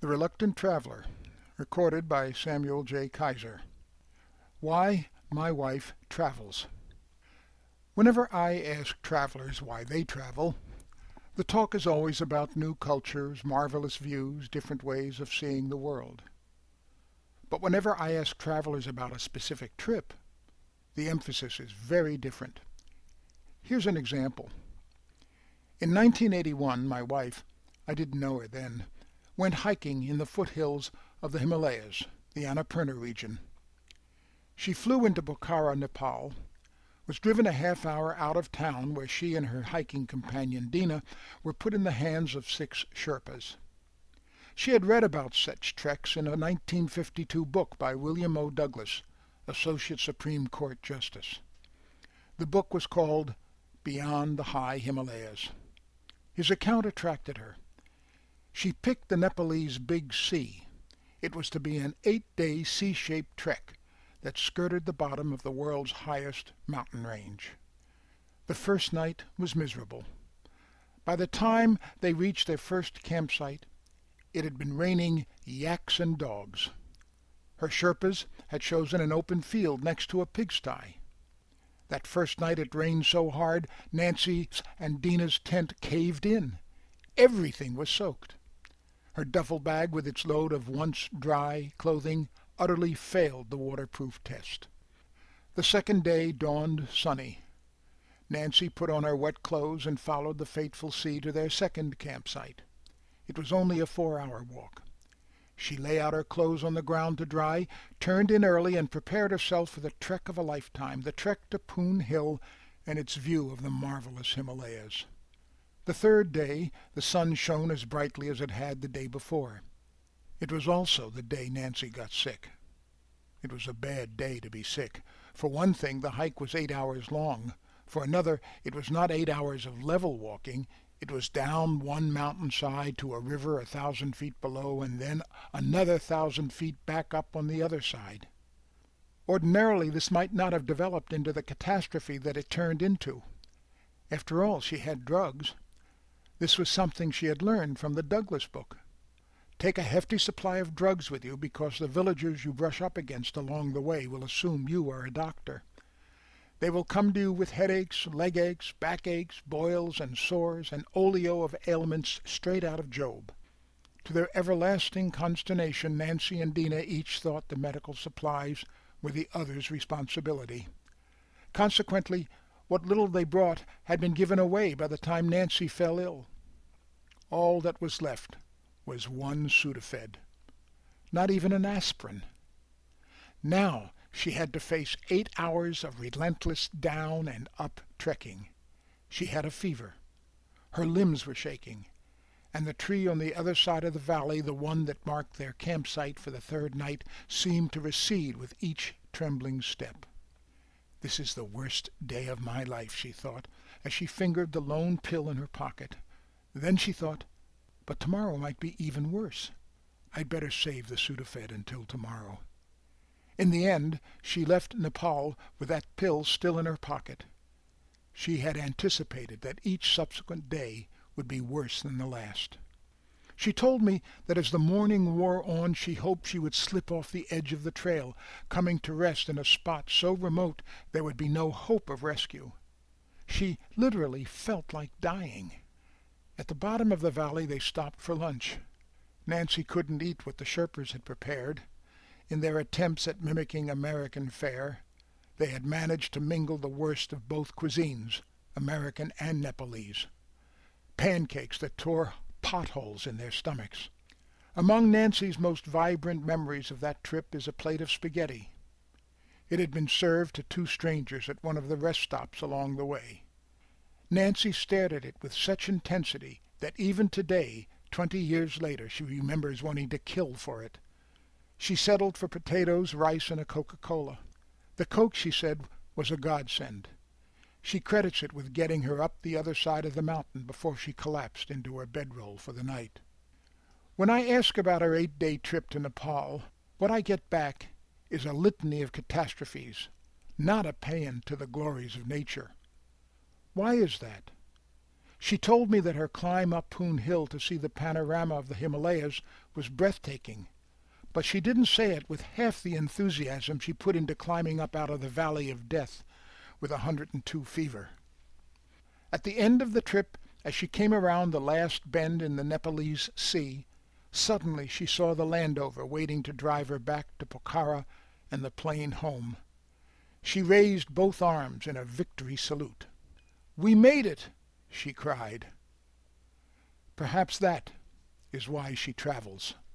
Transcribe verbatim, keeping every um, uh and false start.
The Reluctant Traveler, recorded by Samuel J. Kaiser. Why My Wife Travels. Whenever I ask travelers why they travel, the talk is always about new cultures, marvelous views, different ways of seeing the world. But whenever I ask travelers about a specific trip, the emphasis is very different. Here's an example. In nineteen eighty-one, my wife, I didn't know her then, went hiking in the foothills of the Himalayas, the Annapurna region. She flew into Pokhara, Nepal, was driven a half hour out of town where she and her hiking companion Dina were put in the hands of six Sherpas. She had read about such treks in a nineteen fifty-two book by William O. Douglas, Associate Supreme Court Justice. The book was called Beyond the High Himalayas. His account attracted her. She picked the Nepalese Big Sea. It was to be an eight-day sea-shaped trek that skirted the bottom of the world's highest mountain range. The first night was miserable. By the time they reached their first campsite, it had been raining yaks and dogs. Her Sherpas had chosen an open field next to a pigsty. That first night it rained so hard, Nancy's and Dina's tent caved in. Everything was soaked. Her duffel bag with its load of once dry clothing utterly failed the waterproof test. The second day dawned sunny. Nancy put on her wet clothes and followed the fateful sea to their second campsite. It was only a four-hour walk. She lay out her clothes on the ground to dry, turned in early, and prepared herself for the trek of a lifetime, the trek to Poon Hill and its view of the marvelous Himalayas. The third day the sun shone as brightly as it had the day before. It was also the day Nancy got sick. It was a bad day to be sick. For one thing, the hike was eight hours long. For another, it was not eight hours of level walking. It was down one mountainside to a river a thousand feet below, and then another thousand feet back up on the other side. Ordinarily, this might not have developed into the catastrophe that it turned into. After all, she had drugs. This was something she had learned from the Douglas book. Take a hefty supply of drugs with you because the villagers you brush up against along the way will assume you are a doctor. They will come to you with headaches, leg aches, backaches, boils and sores, and oleo of ailments straight out of Job. To their everlasting consternation, Nancy and Dina each thought the medical supplies were the other's responsibility. Consequently, what little they brought had been given away by the time Nancy fell ill. All that was left was one Sudafed. Not even an aspirin. Now she had to face eight hours of relentless down and up trekking. She had a fever. Her limbs were shaking, and the tree on the other side of the valley, the one that marked their campsite for the third night, seemed to recede with each trembling step. This is the worst day of my life, she thought, as she fingered the lone pill in her pocket. Then she thought, but tomorrow might be even worse. I'd better save the Sudafed until tomorrow. In the end, she left Nepal with that pill still in her pocket. She had anticipated that each subsequent day would be worse than the last. She told me that as the morning wore on, she hoped she would slip off the edge of the trail, coming to rest in a spot so remote there would be no hope of rescue. She literally felt like dying. At the bottom of the valley they stopped for lunch. Nancy couldn't eat what the Sherpas had prepared. In their attempts at mimicking American fare, they had managed to mingle the worst of both cuisines, American and Nepalese. Pancakes that tore potholes in their stomachs. Among Nancy's most vibrant memories of that trip is a plate of spaghetti. It had been served to two strangers at one of the rest stops along the way. Nancy stared at it with such intensity that even today, twenty years later, she remembers wanting to kill for it. She settled for potatoes, rice, and a Coca-Cola. The Coke, she said, was a godsend. She credits it with getting her up the other side of the mountain before she collapsed into her bedroll for the night. When I ask about her eight-day trip to Nepal, what I get back is a litany of catastrophes, not a paean to the glories of nature. Why is that? She told me that her climb up Poon Hill to see the panorama of the Himalayas was breathtaking, but she didn't say it with half the enthusiasm she put into climbing up out of the Valley of Death with a hundred and two fever. At the end of the trip, as she came around the last bend in the Nepalese Sea, suddenly she saw the Landover waiting to drive her back to Pokhara and the plane home. She raised both arms in a victory salute. "We made it!" she cried. Perhaps that is why she travels.